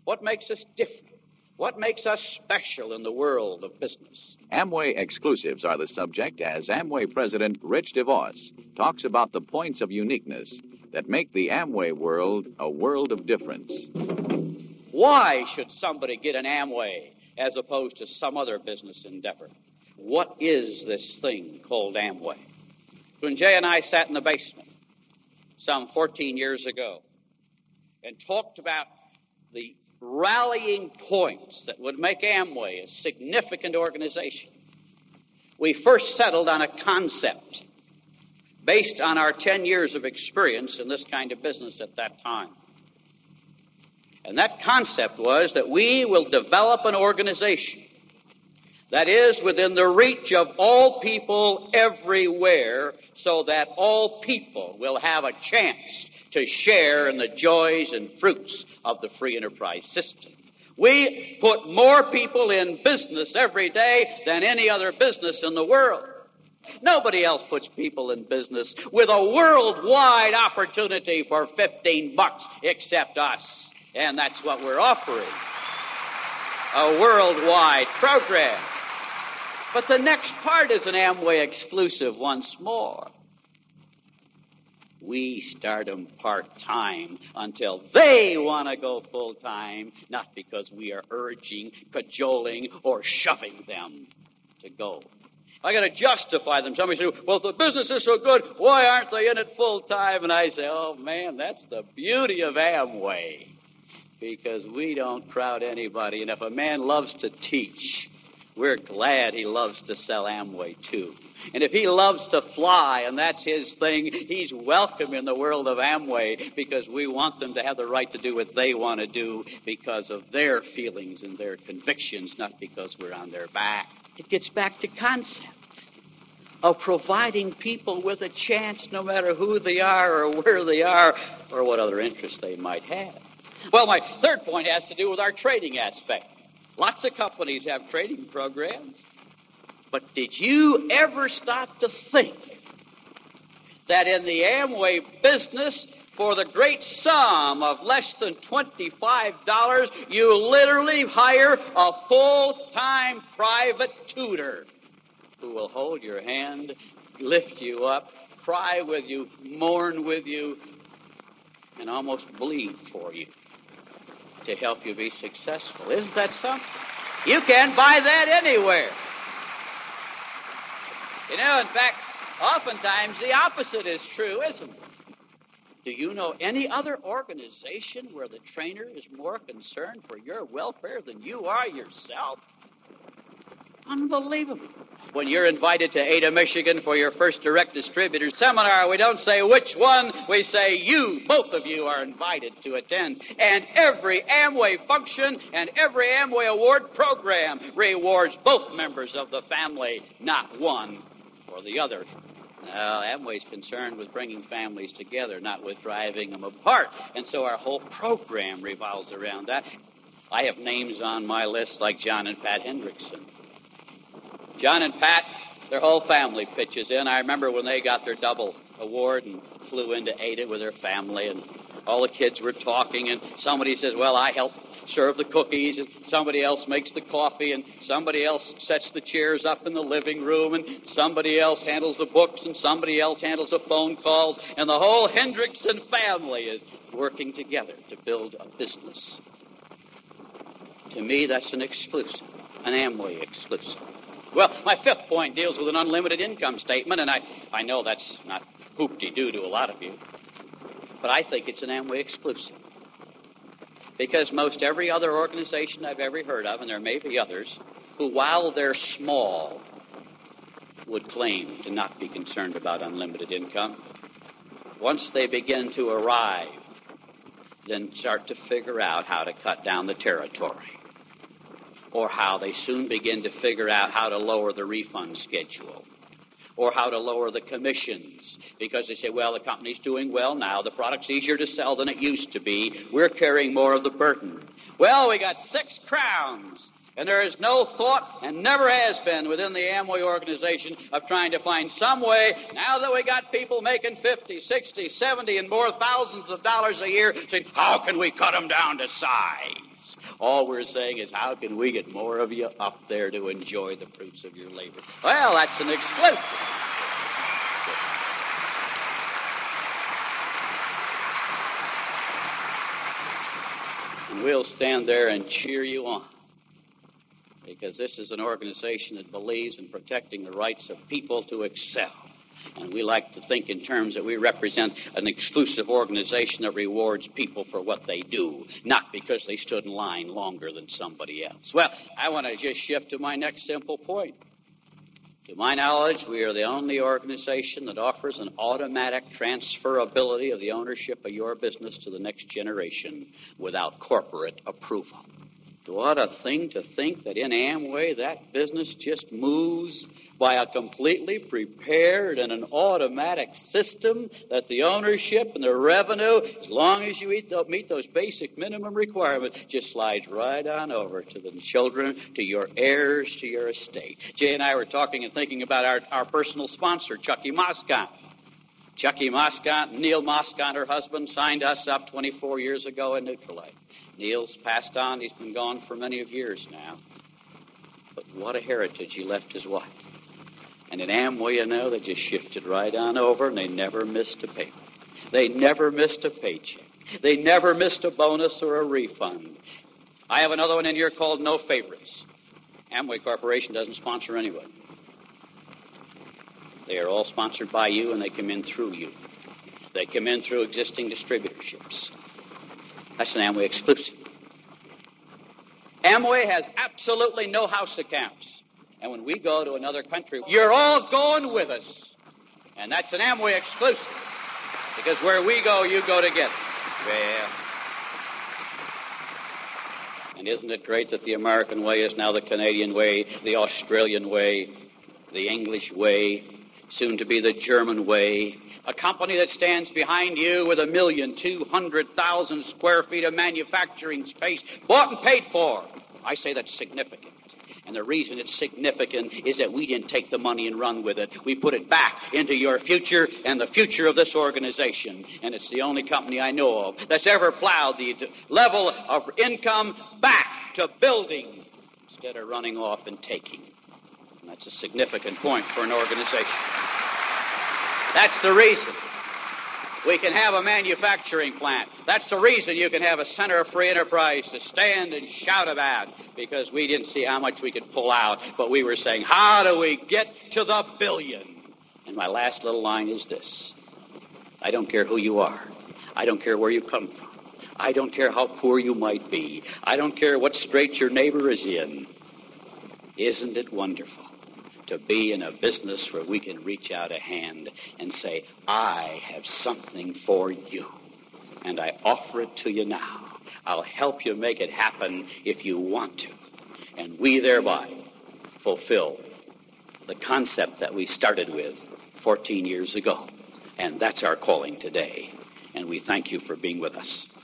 What makes us different? What makes us special in the world of business? Amway exclusives are the subject as Amway President Rich DeVos talks about the points of uniqueness that make the Amway world a world of difference. Why should somebody get an Amway as opposed to some other business endeavor? What is this thing called Amway? When Jay and I sat in the basement some 14 years ago and talked about the rallying points that would make Amway a significant organization, we first settled on a concept based on our 10 years of experience in this kind of business at that time. And that concept was that we will develop an organization that is within the reach of all people everywhere, so that all people will have a chance to share in the joys and fruits of the free enterprise system. We put more people in business every day than any other business in the world. Nobody else puts people in business with a worldwide opportunity for $15 except us. And that's what we're offering, a worldwide program. But the next part is an Amway exclusive once more. We start them part-time until they want to go full-time, not because we are urging, cajoling, or shoving them to go. I got to justify them. Somebody says, well, if the business is so good, why aren't they in it full-time? And I say, oh, man, that's the beauty of Amway, because we don't crowd anybody. And if a man loves to teach, we're glad he loves to sell Amway, too. And if he loves to fly, and that's his thing, he's welcome in the world of Amway, because we want them to have the right to do what they want to do because of their feelings and their convictions, not because we're on their back. It gets back to concept of providing people with a chance, no matter who they are or where they are or what other interests they might have. Well, my third point has to do with our trading aspect. Lots of companies have trading programs. But did you ever stop to think that in the Amway business, for the great sum of less than $25, you literally hire a full-time private tutor who will hold your hand, lift you up, cry with you, mourn with you, and almost bleed for you to help you be successful? Isn't that something? You can't buy that anywhere. You know, in fact, oftentimes the opposite is true, isn't it? Do you know any other organization where the trainer is more concerned for your welfare than you are yourself? Unbelievable. When you're invited to Ada, Michigan for your first direct distributor seminar, we don't say which one, we say you, both of you are invited to attend. And every Amway function and every Amway award program rewards both members of the family, not one or the other. Now, Amway's concerned with bringing families together, not with driving them apart. And so our whole program revolves around that. I have names on my list like John and Pat Hendrickson. John and Pat, their whole family pitches in. I remember when they got their double award and flew into Ada with their family, and all the kids were talking, and somebody says, well, I helped serve the cookies, and somebody else makes the coffee, and somebody else sets the chairs up in the living room, and somebody else handles the books, and somebody else handles the phone calls, and the whole Hendrickson family is working together to build a business. To me, that's an exclusive, an Amway exclusive. Well, my fifth point deals with an unlimited income statement, and I know that's not hoop-de-doo to a lot of you, but I think it's an Amway exclusive. Because most every other organization I've ever heard of, and there may be others, who, while they're small, would claim to not be concerned about unlimited income. Once they begin to arrive, then start to figure out how to cut down the territory, or how they soon begin to figure out how to lower the refund schedule, or how to lower the commissions, because they say, well, the company's doing well now, the product's easier to sell than it used to be, we're carrying more of the burden. Well, we got 6 crowns And there is no thought, and never has been within the Amway organization, of trying to find some way, now that we got people making 50, 60, 70, and more thousands of dollars a year, saying, how can we cut them down to size? All we're saying is, how can we get more of you up there to enjoy the fruits of your labor? Well, that's an exclusive. And we'll stand there and cheer you on, because this is an organization that believes in protecting the rights of people to excel. And we like to think in terms that we represent an exclusive organization that rewards people for what they do, not because they stood in line longer than somebody else. Well, I want to just shift to my next simple point. To my knowledge, we are the only organization that offers an automatic transferability of the ownership of your business to the next generation without corporate approval. What a thing to think that in Amway that business just moves by a completely prepared and an automatic system, that the ownership and the revenue, as long as you meet those basic minimum requirements, just slides right on over to the children, to your heirs, to your estate. Jay and I were talking and thinking about our personal sponsor, Chucky Moscon. Chucky Moscon, Neil Moscon, her husband, signed us up 24 years ago in Nutrilite. Neil's passed on. He's been gone for many of years now. But what a heritage he left his wife. And in Amway, you know, they just shifted right on over, and they never missed a payment. They never missed a paycheck. They never missed a bonus or a refund. I have another one in here called No Favorites. Amway Corporation doesn't sponsor anyone. They are all sponsored by you, and they come in through you. They come in through existing distributorships. That's an Amway exclusive. Amway has absolutely no house accounts. And when we go to another country, you're all going with us. And that's an Amway exclusive. Because where we go, you go together. Well, and isn't it great that the American way is now the Canadian way, the Australian way, the English way, soon to be the German way, a company that stands behind you with 1,200,000 square feet of manufacturing space, bought and paid for. I say that's significant. And the reason it's significant is that we didn't take the money and run with it. We put it back into your future and the future of this organization. And it's the only company I know of that's ever plowed the level of income back to building instead of running off and taking. And that's a significant point for an organization. That's the reason we can have a manufacturing plant. That's the reason you can have a center of free enterprise to stand and shout about, because we didn't see how much we could pull out, but we were saying, how do we get to the billion? And my last little line is this. I don't care who you are. I don't care where you come from. I don't care how poor you might be. I don't care what strait your neighbor is in. Isn't it wonderful to be in a business where we can reach out a hand and say, I have something for you, and I offer it to you now. I'll help you make it happen if you want to. And we thereby fulfill the concept that we started with 14 years ago. And that's our calling today. And we thank you for being with us.